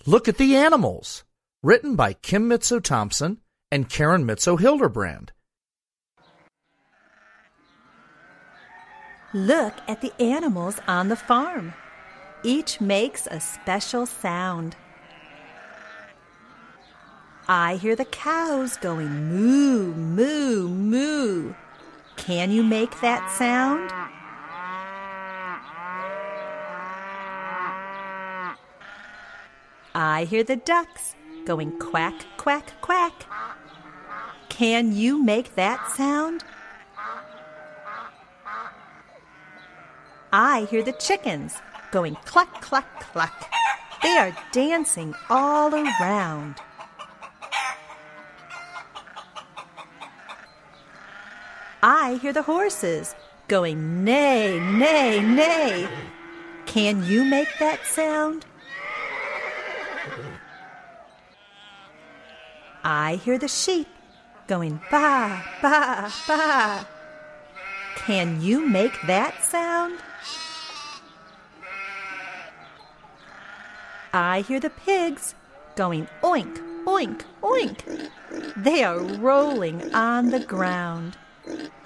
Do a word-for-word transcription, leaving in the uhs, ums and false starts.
Look at the Animals, written by Kim Mitzo-Thompson and Karen Mitzo-Hilderbrand. Look at the animals on the farm. Each makes a special sound. I hear the cows going moo, moo, moo. Can you make that sound? I hear the ducks going quack, quack, quack. Can you make that sound? I hear the chickens going cluck, cluck, cluck. They are dancing all around. I hear the horses going neigh, neigh, neigh. Can you make that sound? I hear the sheep going ba, ba, ba. Can you make that sound? I hear the pigs going oink, oink, oink. They are rolling on the ground.